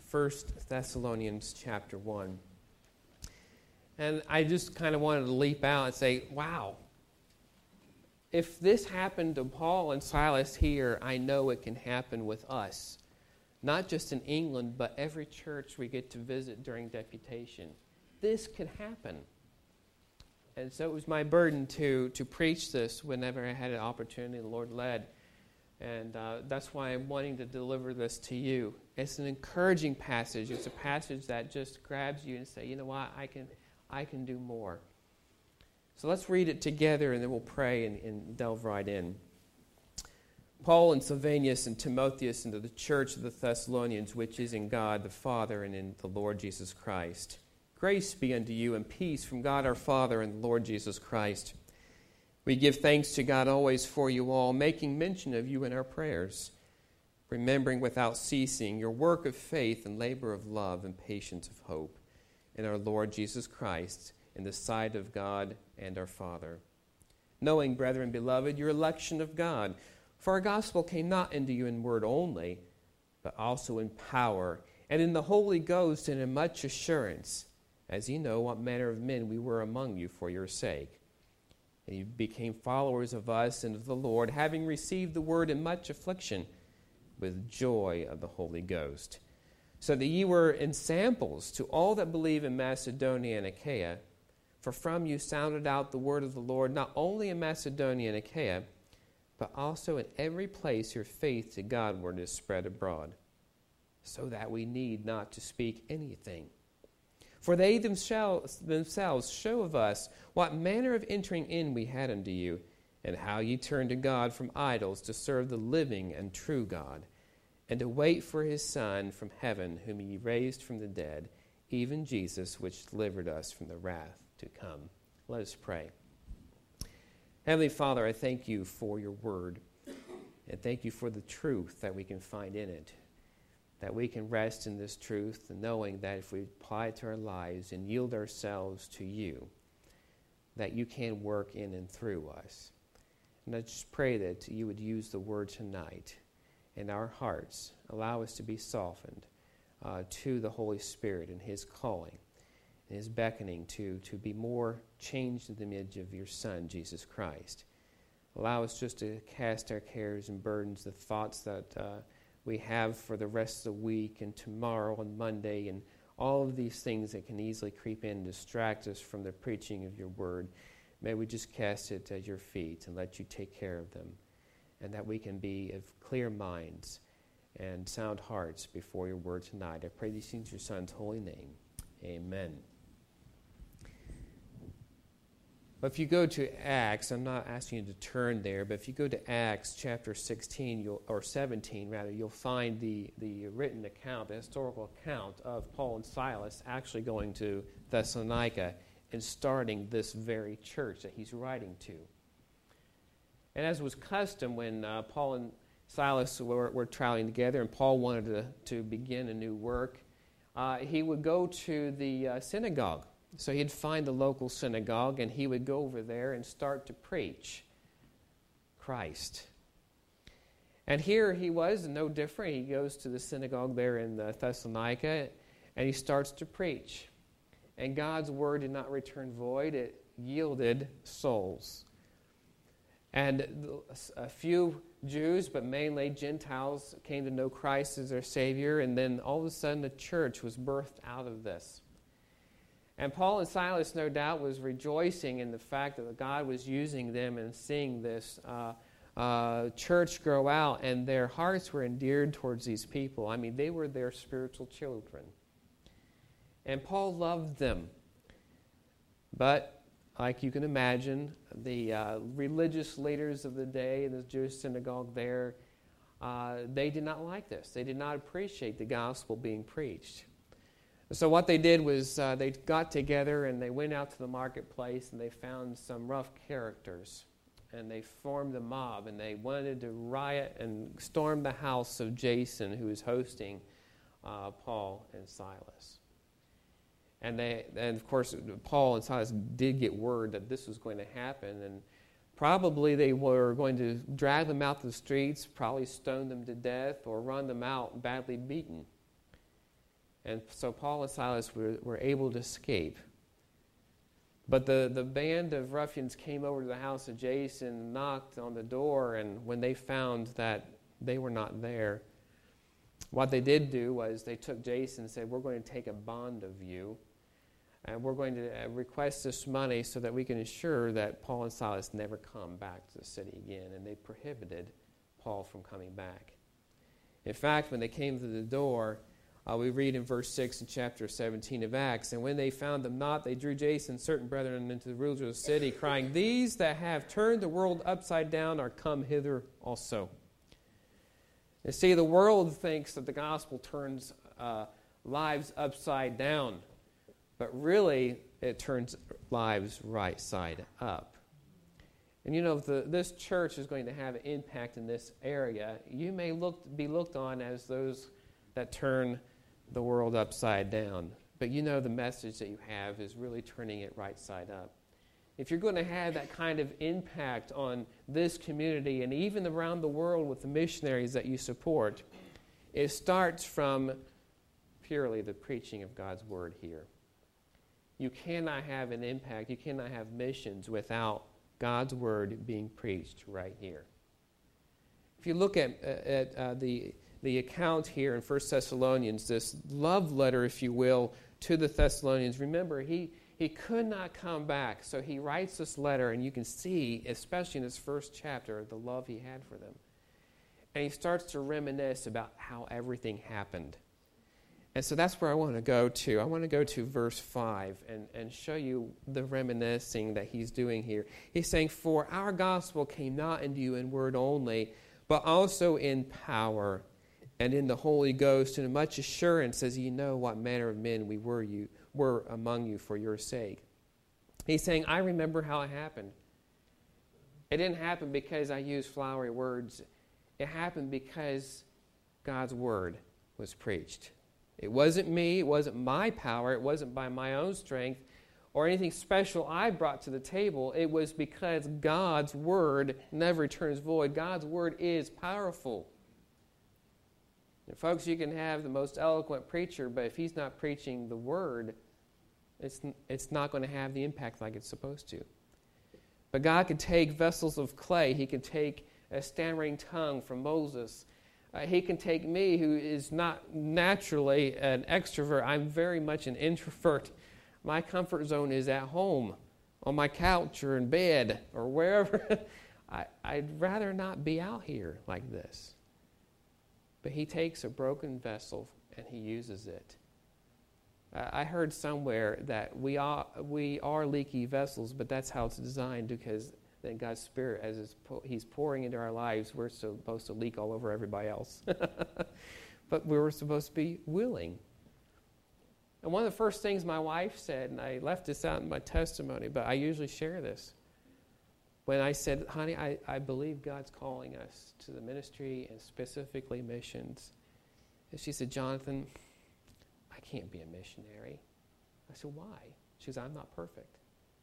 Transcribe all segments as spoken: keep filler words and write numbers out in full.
First Thessalonians chapter one. And I just kind of wanted to leap out and say, wow, if this happened to Paul and Silas here, I know it can happen with us. Not just in England, but every church we get to visit during deputation. This could happen. And so it was my burden to, to preach this whenever I had an opportunity, the Lord led. And uh, that's why I'm wanting to deliver this to you. It's an encouraging passage. It's a passage that just grabs you and say, you know what, I can, I can do more. So let's read it together and then we'll pray and, and delve right in. Paul and Silvanus and Timotheus into the church of the Thessalonians, which is in God the Father and in the Lord Jesus Christ. Grace be unto you and peace from God our Father and the Lord Jesus Christ. We give thanks to God always for you all, making mention of you in our prayers, remembering without ceasing your work of faith and labor of love and patience of hope in our Lord Jesus Christ, in the sight of God and our Father. Knowing, brethren beloved, your election of God, for our gospel came not into you in word only, but also in power, and in the Holy Ghost, and in much assurance, as ye know what manner of men we were among you for your sake. And you became followers of us and of the Lord, having received the word in much affliction, with joy of the Holy Ghost, so that ye were ensamples to all that believe in Macedonia and Achaia. For from you sounded out the word of the Lord, not only in Macedonia and Achaia, but also in every place your faith to Godward is spread abroad, so that we need not to speak anything. For they themselves, themselves show of us what manner of entering in we had unto you, and how ye turned to God from idols to serve the living and true God, and to wait for his Son from heaven, whom he raised from the dead, even Jesus, which delivered us from the wrath to come. Let us pray. Heavenly Father, I thank you for your word, and thank you for the truth that we can find in it, that we can rest in this truth, knowing that if we apply it to our lives and yield ourselves to you, that you can work in and through us. And I just pray that you would use the word tonight in our hearts, allow us to be softened uh, to the Holy Spirit and his calling, and his beckoning to, to be more changed in the image of your Son, Jesus Christ. Allow us just to cast our cares and burdens, the thoughts that uh, we have for the rest of the week and tomorrow and Monday, and all of these things that can easily creep in and distract us from the preaching of your word. May we just cast it at your feet and let you take care of them, and that we can be of clear minds and sound hearts before your word tonight. I pray these things in your Son's holy name. Amen. But if you go to Acts, I'm not asking you to turn there, but if you go to Acts chapter sixteen, you'll, or seventeen rather, you'll find the, the written account, the historical account of Paul and Silas actually going to Thessalonica and starting this very church that he's writing to. And as was custom, when uh, Paul and Silas were, were traveling together and Paul wanted to, to begin a new work, uh, he would go to the uh, synagogue. So he'd find the local synagogue, and he would go over there and start to preach Christ. And here he was, no different. He goes to the synagogue there in the Thessalonica, and he starts to preach. And God's word did not return void. It yielded souls. And a few Jews, but mainly Gentiles, came to know Christ as their Savior, and then all of a sudden the church was birthed out of this. And Paul and Silas, no doubt, was rejoicing in the fact that God was using them and seeing this uh, uh, church grow out, and their hearts were endeared towards these people. I mean, they were their spiritual children. And Paul loved them. But, like you can imagine, the uh, religious leaders of the day in the Jewish synagogue there, uh, they did not like this. They did not appreciate the gospel being preached. So what they did was uh, they got together and they went out to the marketplace and they found some rough characters. And they formed a mob and they wanted to riot and storm the house of Jason, who was hosting uh, Paul and Silas. And they, and of course, Paul and Silas did get word that this was going to happen, and probably they were going to drag them out to the streets, probably stone them to death, or run them out badly beaten. And so Paul and Silas were, were able to escape. But the, the band of ruffians came over to the house of Jason, knocked on the door, and when they found that they were not there, what they did do was they took Jason and said, we're going to take a bond of you, and we're going to request this money so that we can ensure that Paul and Silas never come back to the city again. And they prohibited Paul from coming back. In fact, when they came to the door, Uh, we read in verse six in chapter seventeen of Acts, and when they found them not, they drew Jason and certain brethren into the rulers of the city, crying, these that have turned the world upside down are come hither also. You see, the world thinks that the gospel turns uh, lives upside down, but really it turns lives right side up. And you know, if the, this church is going to have an impact in this area, you may look be looked on as those that turn the world upside down. But you know the message that you have is really turning it right side up. If you're going to have that kind of impact on this community and even around the world with the missionaries that you support, it starts from purely the preaching of God's word here. You cannot have an impact, you cannot have missions without God's word being preached right here. If you look at, at uh, the the account here in First Thessalonians, this love letter, if you will, to the Thessalonians. Remember, he, he could not come back, so he writes this letter, and you can see, especially in this first chapter, the love he had for them. And he starts to reminisce about how everything happened. And so that's where I want to go to. I want to go to verse five and, and show you the reminiscing that he's doing here. He's saying, for our gospel came not into you in word only, but also in power and in the Holy Ghost, and in much assurance, as ye know what manner of men we were you were among you for your sake. He's saying, I remember how it happened. It didn't happen because I used flowery words. It happened because God's word was preached. It wasn't me, it wasn't my power, it wasn't by my own strength or anything special I brought to the table. It was because God's word never returns void. God's word is powerful. And folks, you can have the most eloquent preacher, but if he's not preaching the word, it's, it's not going to have the impact like it's supposed to. But God can take vessels of clay. He can take a stammering tongue from Moses. Uh, he can take me, who is not naturally an extrovert. I'm very much an introvert. My comfort zone is at home, on my couch or in bed or wherever. I, I'd rather not be out here like this. But he takes a broken vessel and he uses it. Uh, I heard somewhere that we are, we are leaky vessels, but that's how it's designed, because then God's Spirit, as is po- he's pouring into our lives, we're supposed to leak all over everybody else. But we were supposed to be willing. And one of the first things my wife said, and I left this out in my testimony, but I usually share this, when I said, honey, I, I believe God's calling us to the ministry and specifically missions. And she said, Jonathan, I can't be a missionary. I said, why? She said, I'm not perfect.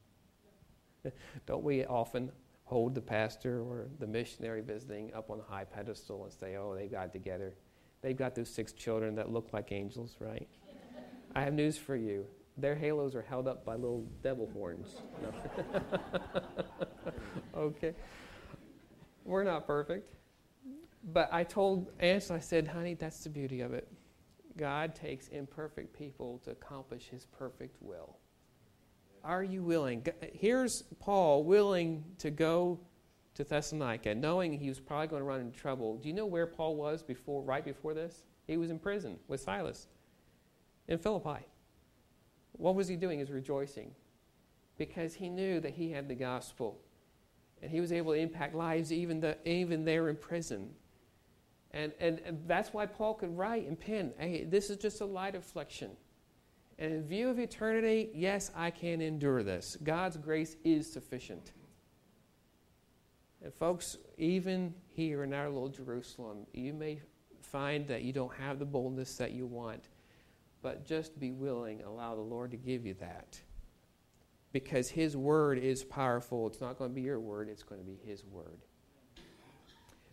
Don't we often hold the pastor or the missionary visiting up on a high pedestal and say, oh, they've got it together. They've got those six children that look like angels, right? I have news for you. Their halos are held up by little devil horns. No. Okay. We're not perfect. But I told Angela, I said, honey, that's the beauty of it. God takes imperfect people to accomplish his perfect will. Are you willing? Here's Paul willing to go to Thessalonica, knowing he was probably going to run into trouble. Do you know where Paul was before, right before this? He was in prison with Silas in Philippi. What was he doing? He was rejoicing, because he knew that he had the gospel, and he was able to impact lives even, the, even there in prison. And, and, and that's why Paul could write and pen, hey, this is just a light affliction. And in view of eternity, yes, I can endure this. God's grace is sufficient. And folks, even here in our little Jerusalem, you may find that you don't have the boldness that you want, but just be willing, allow the Lord to give you that. Because his word is powerful. It's not going to be your word, it's going to be his word.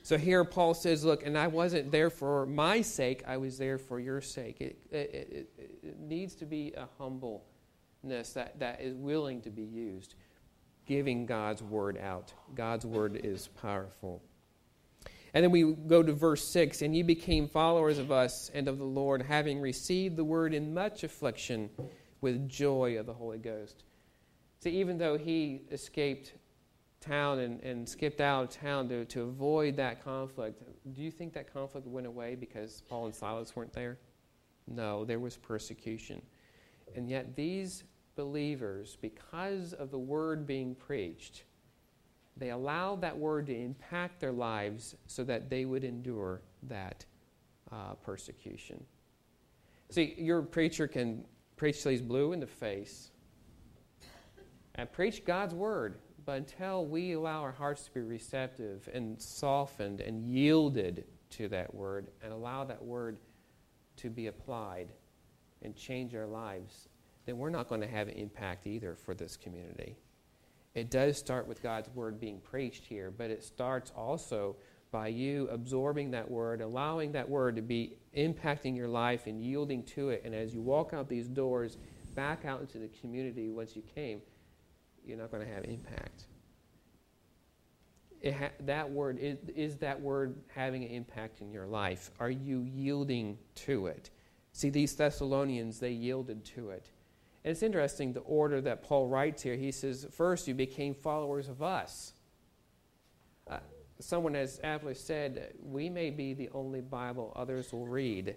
So here Paul says, look, and I wasn't there for my sake, I was there for your sake. It, it, it, it needs to be a humbleness that, that is willing to be used, giving God's word out. God's word is powerful. And then we go to verse six, and you became followers of us and of the Lord, having received the word in much affliction with joy of the Holy Ghost. See, even though he escaped town and, and skipped out of town to, to avoid that conflict, do you think that conflict went away because Paul and Silas weren't there? No, there was persecution. And yet these believers, because of the word being preached, they allowed that word to impact their lives so that they would endure that uh, persecution. See, your preacher can preach till he's blue in the face and preach God's word, but until we allow our hearts to be receptive and softened and yielded to that word and allow that word to be applied and change our lives, then we're not going to have an impact either for this community. It does start with God's word being preached here, but it starts also by you absorbing that word, allowing that word to be impacting your life and yielding to it. And as you walk out these doors, back out into the community once you came, you're not going to have impact. It ha- that word, is, is that word having an impact in your life? Are you yielding to it? See, these Thessalonians, they yielded to it. And it's interesting, the order that Paul writes here. He says, first you became followers of us. Uh, someone has aptly said, we may be the only Bible others will read.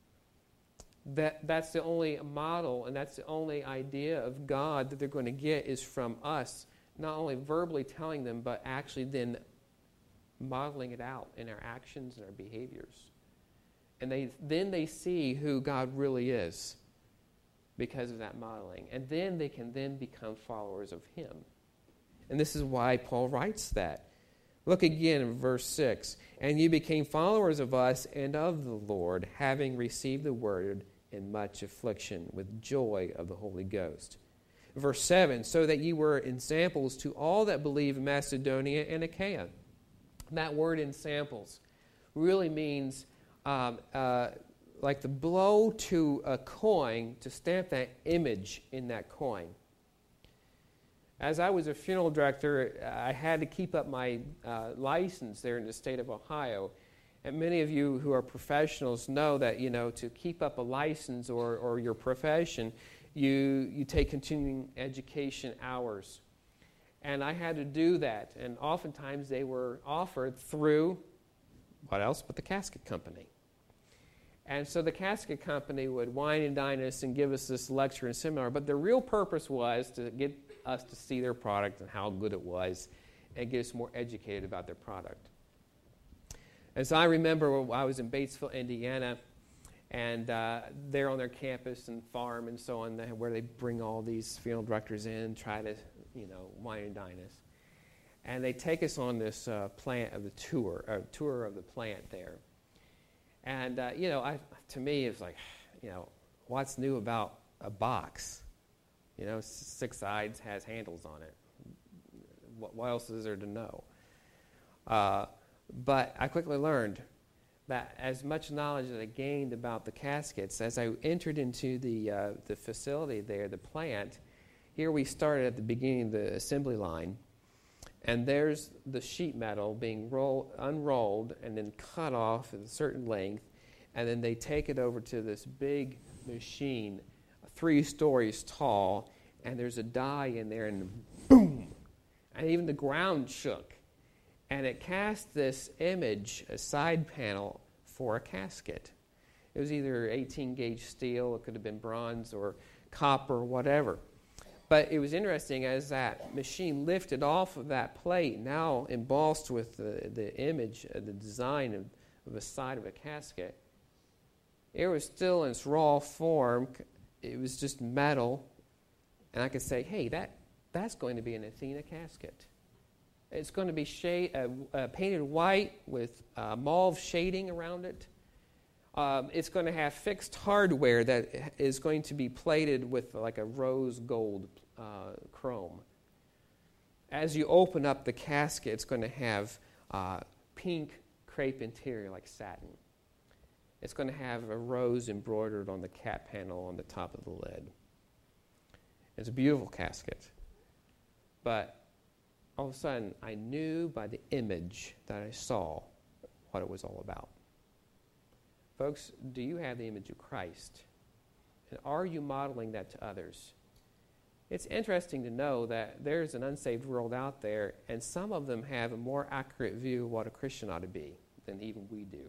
That That's the only model, and that's the only idea of God that they're going to get is from us, not only verbally telling them, but actually then modeling it out in our actions and our behaviors. And they then they see who God really is because of that modeling. And then they can then become followers of him. And this is why Paul writes that. Look again in verse six. And you became followers of us and of the Lord, having received the word in much affliction with joy of the Holy Ghost. Verse seven, so that you were ensamples to all that believe in Macedonia and Achaia. That word ensamples really means um, uh, like the blow to a coin to stamp that image in that coin. As I was a funeral director, I had to keep up my uh, license there in the state of Ohio. And many of you who are professionals know that, you know, to keep up a license or, or your profession, you, you take continuing education hours. And I had to do that. And oftentimes they were offered through, what else but the casket company. And so the casket company would wine and dine us and give us this lecture and seminar, but the real purpose was to get us to see their product and how good it was and get us more educated about their product. And so I remember when I was in Batesville, Indiana, and uh, they're on their campus and farm and so on, where they bring all these funeral directors in, try to, you know, wine and dine us. And they take us on this uh, plant of the tour, or tour of the plant there. And, uh, you know, I, to me, it's like, you know, what's new about a box? You know, six sides, has handles on it. What, what else is there to know? Uh, but I quickly learned that as much knowledge that I gained about the caskets, as I entered into the uh, the facility there, the plant, here we started at the beginning of the assembly line, and there's the sheet metal being roll, unrolled and then cut off at a certain length, and then they take it over to this big machine, three stories tall, and there's a die in there, and boom! And even the ground shook. And it cast this image, a side panel, for a casket. It was either eighteen gauge steel, it could have been bronze or copper or whatever. But it was interesting as that machine lifted off of that plate, now embossed with the, the image, uh, the design of, of the side of a casket. It was still in its raw form. It was just metal. And I could say, hey, that that's going to be an Athena casket. It's going to be shade, uh, uh, painted white with uh, mauve shading around it. Um, it's going to have fixed hardware that is going to be plated with like a rose gold uh, chrome. As you open up the casket, it's going to have uh, pink crepe interior like satin. It's going to have a rose embroidered on the cap panel on the top of the lid. It's a beautiful casket. But all of a sudden, I knew by the image that I saw what it was all about. Folks, do you have the image of Christ? And are you modeling that to others? It's interesting to know that there's an unsaved world out there, and some of them have a more accurate view of what a Christian ought to be than even we do.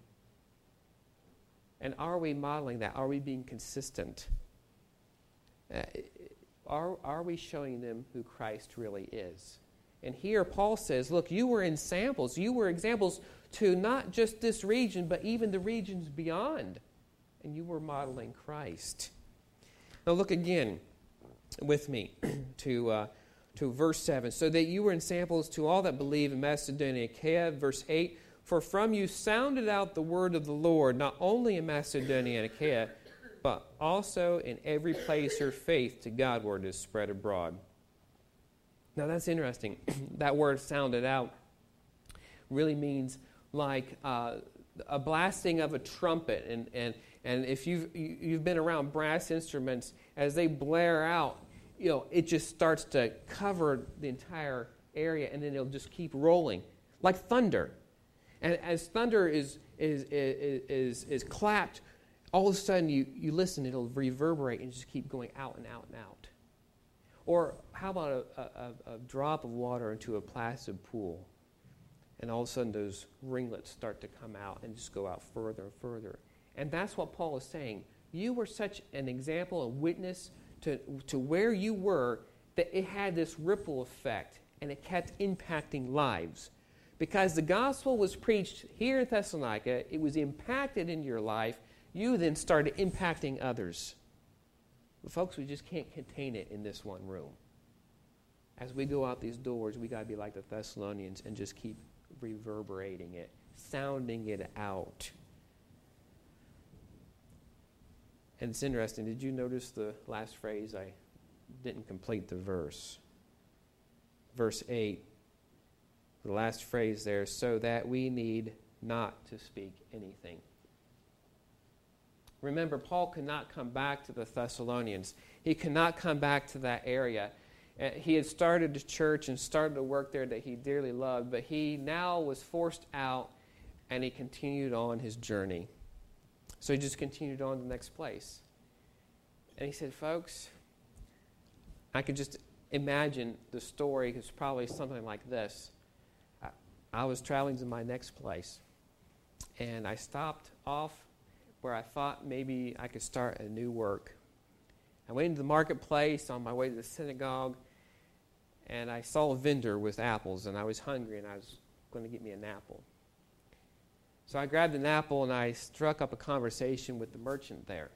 And are we modeling that? Are we being consistent? Uh, are, are we showing them who Christ really is? And here Paul says, look, you were in samples. You were examples to not just this region, but even the regions beyond. And you were modeling Christ. Now look again with me to uh, to verse seven. So that you were in samples to all that believe in Macedonia and Achaia. Verse eight. For from you sounded out the word of the Lord, not only in Macedonia and Achaia, but also in every place your faith to Godward is spread abroad. Now that's interesting. That word sounded out really means like uh, a blasting of a trumpet. And, and, and if you've, you've been around brass instruments, as they blare out, you know, it just starts to cover the entire area, and then it'll just keep rolling like thunder. And as thunder is is is is, is clapped, all of a sudden you, you listen, it'll reverberate and just keep going out and out and out. Or how about a, a, a drop of water into a placid pool, and all of a sudden those ringlets start to come out and just go out further and further. And that's what Paul is saying. You were such an example, a witness to, to where you were, that it had this ripple effect, and it kept impacting lives. Because the gospel was preached here in Thessalonica, it was impacted in your life, you then started impacting others. But folks, we just can't contain it in this one room. As we go out these doors, we got to be like the Thessalonians and just keep reverberating it, sounding it out. And it's interesting, did you notice the last phrase? I didn't complete the verse. Verse eight. The last phrase there, so that we need not to speak anything. Remember, Paul could not come back to the Thessalonians. He could not come back to that area. Uh, he had started a church and started a work there that he dearly loved, but he now was forced out, and he continued on his journey. So he just continued on to the next place. And he said, folks, I could just imagine the story. It's probably something like this. I was traveling to my next place, and I stopped off where I thought maybe I could start a new work. I went into the marketplace on my way to the synagogue, and I saw a vendor with apples, and I was hungry, and I was going to get me an apple. So I grabbed an apple, and I struck up a conversation with the merchant there.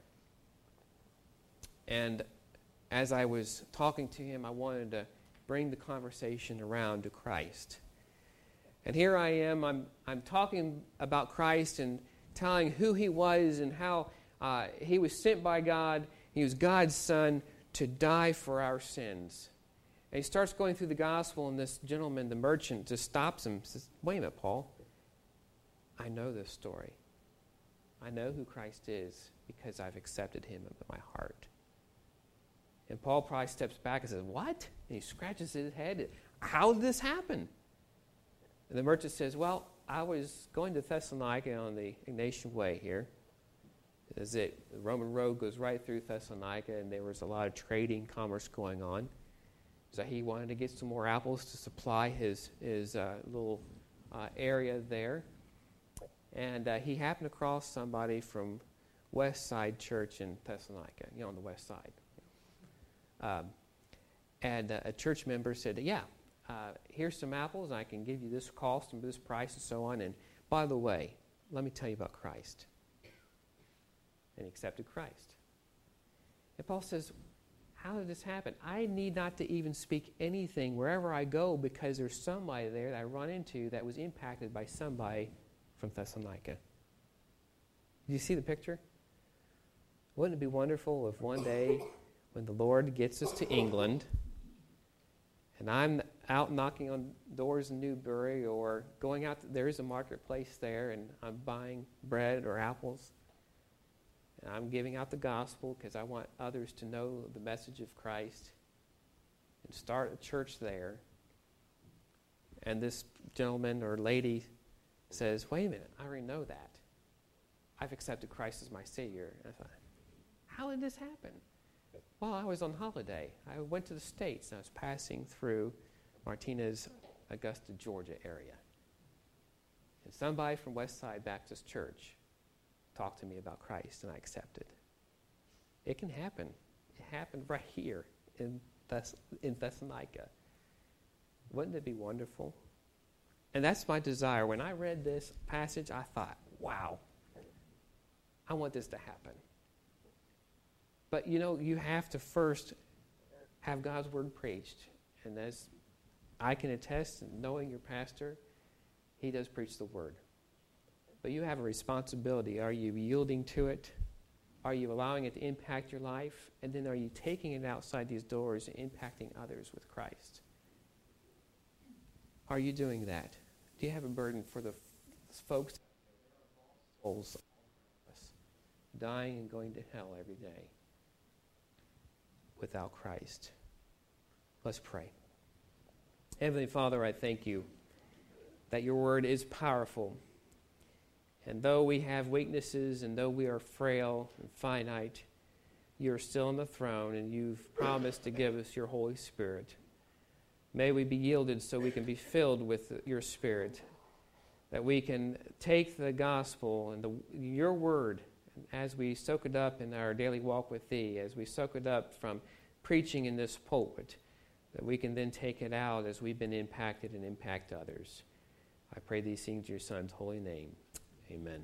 And as I was talking to him, I wanted to bring the conversation around to Christ. And here I am, I'm I'm talking about Christ and telling who he was and how uh, he was sent by God. He was God's son to die for our sins. And he starts going through the gospel, and this gentleman, the merchant, just stops him and says, wait a minute, Paul. I know this story. I know who Christ is because I've accepted him into my heart. And Paul probably steps back and says, what? And he scratches his head. How did this happen? And the merchant says, well, I was going to Thessalonica on the Ignatian Way here. As it, the Roman road goes right through Thessalonica, and there was a lot of trading, commerce going on. So he wanted to get some more apples to supply his, his uh, little uh, area there. And uh, he happened across somebody from West Side Church in Thessalonica, you know, on the west side. Um, and uh, a church member said, yeah, Uh, here's some apples, I can give you this cost and this price and so on. And by the way, let me tell you about Christ. And he accepted Christ. And Paul says, how did this happen? I need not to even speak anything wherever I go because there's somebody there that I run into that was impacted by somebody from Thessalonica. Do you see the picture? Wouldn't it be wonderful if one day when the Lord gets us to England, and I'm out knocking on doors in Newbury or going out, to, there is a marketplace there, and I'm buying bread or apples. And I'm giving out the gospel because I want others to know the message of Christ and start a church there. And this gentleman or lady says, wait a minute, I already know that. I've accepted Christ as my Savior. And I thought, how did this happen? Well, I was on holiday. I went to the States, and I was passing through Martinez, Augusta, Georgia area. And somebody from Westside Baptist Church talked to me about Christ, and I accepted. It can happen. It happened right here in, Thess- in Thessalonica. Wouldn't it be wonderful? And that's my desire. When I read this passage, I thought, wow, I want this to happen. But, you know, you have to first have God's word preached. And as I can attest, knowing your pastor, he does preach the word. But you have a responsibility. Are you yielding to it? Are you allowing it to impact your life? And then are you taking it outside these doors and impacting others with Christ? Are you doing that? Do you have a burden for the f- folks, souls, dying and going to hell every day without Christ? Let's pray. Heavenly Father, I thank you that your word is powerful. And though we have weaknesses and though we are frail and finite, you are still on the throne and you've promised to give us your Holy Spirit. May we be yielded so we can be filled with your Spirit, that we can take the gospel and the, your word as we soak it up in our daily walk with thee, as we soak it up from preaching in this pulpit, that we can then take it out as we've been impacted and impact others. I pray these things in your Son's holy name. Amen.